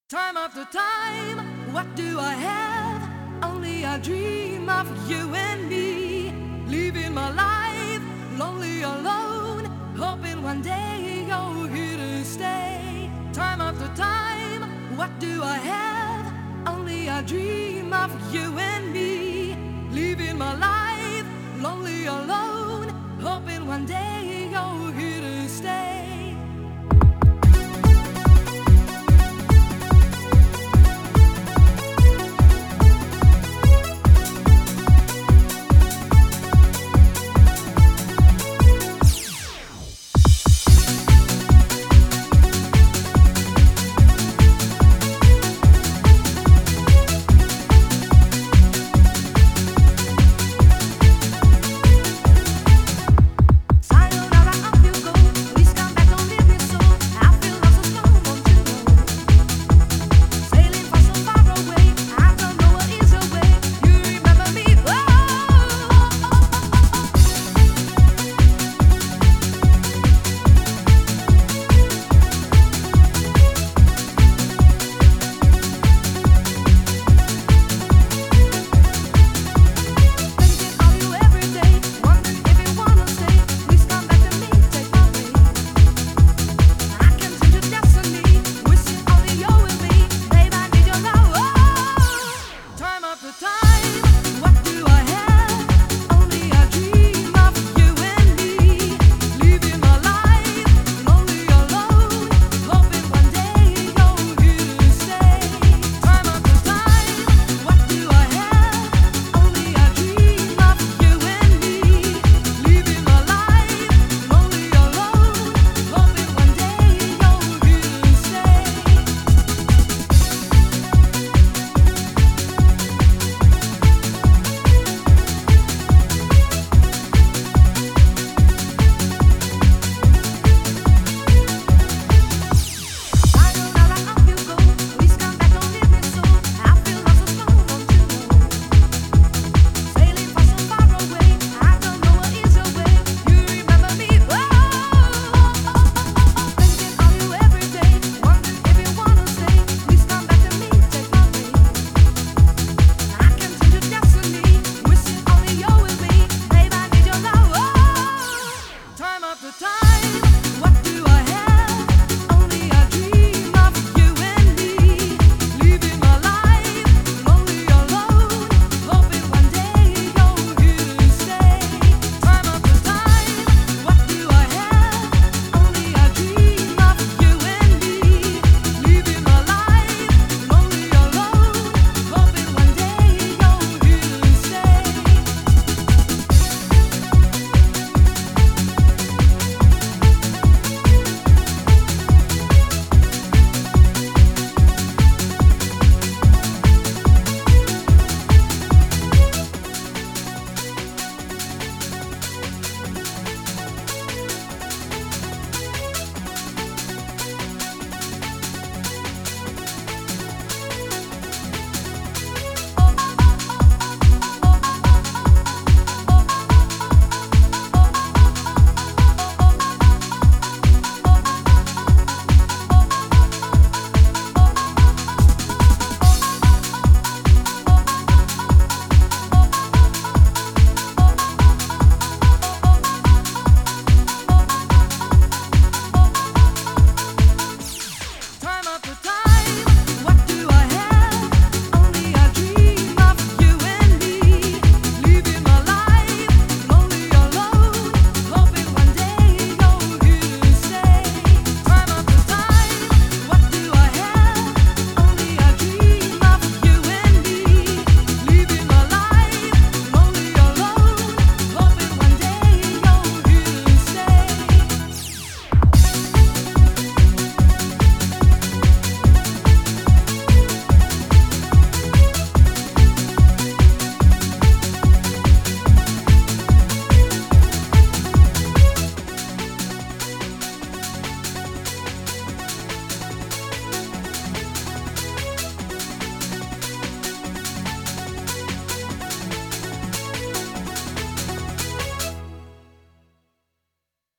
Time after time, what do I have? Only a dream of you and me. Living my life, lonely alone, hoping one day you're here to stay. Time after time, what do I have? Only a dream of you and me. Living my life, lonely alone, hoping one day you're here